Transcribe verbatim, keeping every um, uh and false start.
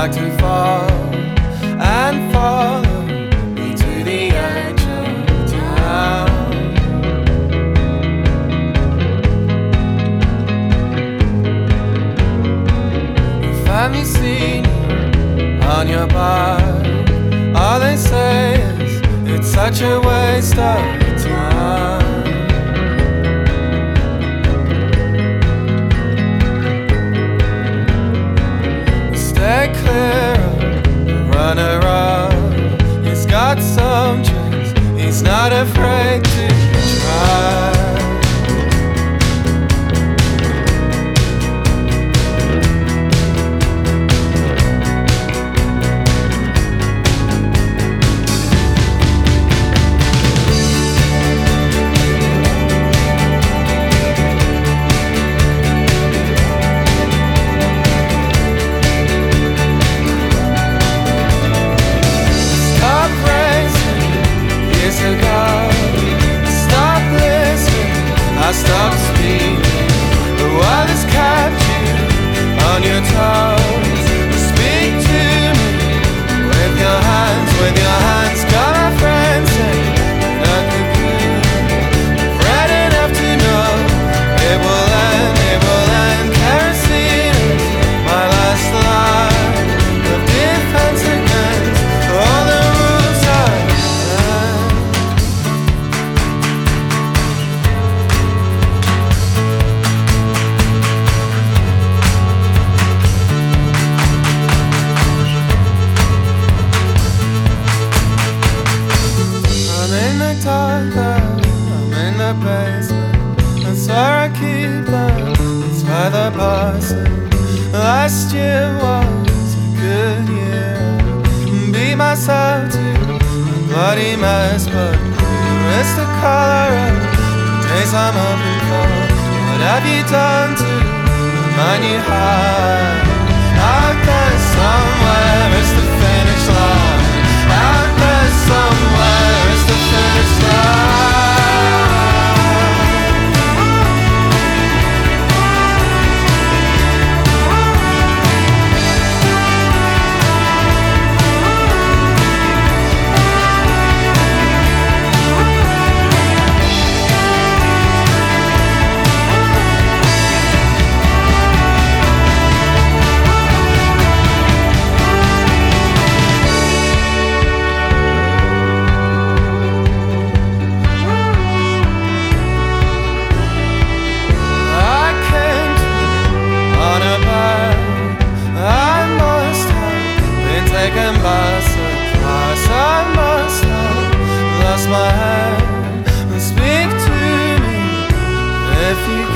like to fall and follow me to the edge of town. You find me seen on your bar. All they say is it's such a waste of time. Stay clear of the runner-up. He's got some tricks, he's not afraid to try. I stopped speaking. The world has kept you on your toes. Speak to me with your hands, with your hands. Got my friends saying not the good. I've read enough to know it will end, it will end. Kerosene is my last line of defense against all the rules I bend. I'm in the dark, I'm in the basement. That's where I keep them, it's by the bus. Last year was a good year. Beat myself to a bloody mess, but you missed the color of the days I'm up and cold. What have you done to remind you how? Out there somewhere is the finish line. Out there somewhere is the finish line. Taken by surprise, I must have lost my head. Speak to me if you